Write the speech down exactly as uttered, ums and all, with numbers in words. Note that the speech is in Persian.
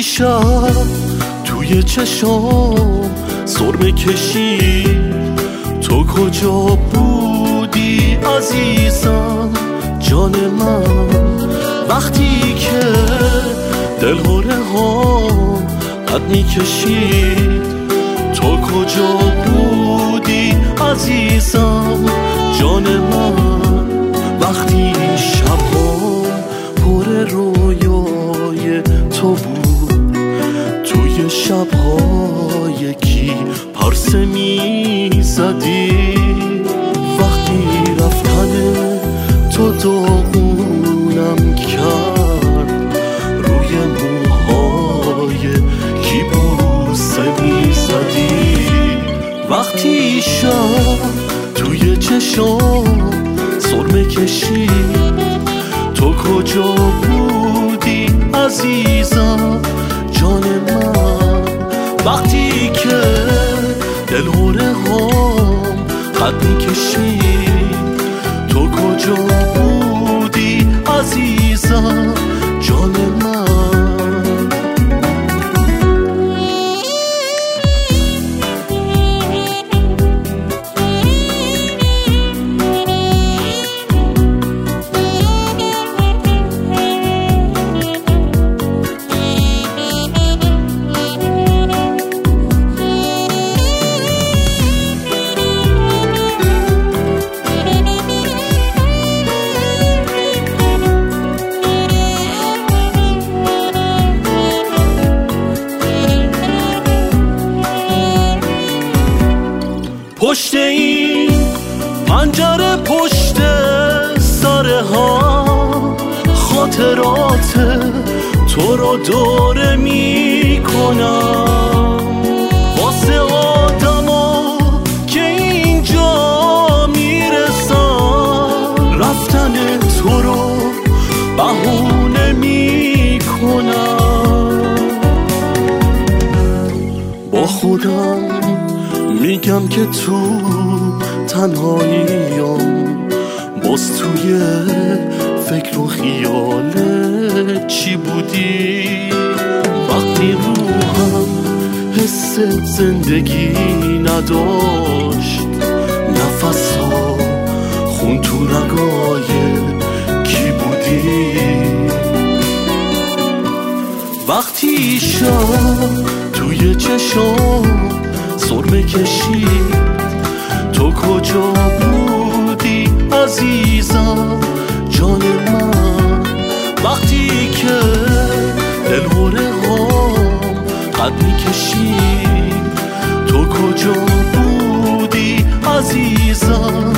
شب توی چشام سرمه کشی، تو کجا بودی عزیزم جان من؟ وقتی که دلهوره ها قد میکشید، تو کجا بودی عزیزم جان من؟ وقتی شبام پر رویای تو بود، توی شب‌های کی پرسه میزدی، وقتی رفتن تو داغونم کرد، روی موهای کی بوسه میزدی، وقتی شب توی چشام سرمه کشید، تو کجا بودی عزیزم جان من؟ وقتی که دلهوره هام قد میکشید، تو کجا بودی عزیزم جان من؟ پشت این پنجره پشت سرها خاطرات تو رو دوره می کنم، واسه آدما که اینجا میرسن رفتن تو رو بهونه می کنم. با خودم میگم که تو تنهاییم، باز توی فکر و خیال چی بودی، وقتی روحم حس زندگی نداشت، نفسا خون تو رگای کی بودی، وقتی شب توی چشام سرمه کشید، تو کجا بودی عزیزم جان من؟ وقتی که دلهوره هام قد میکشید، تو کجا بودی عزیزم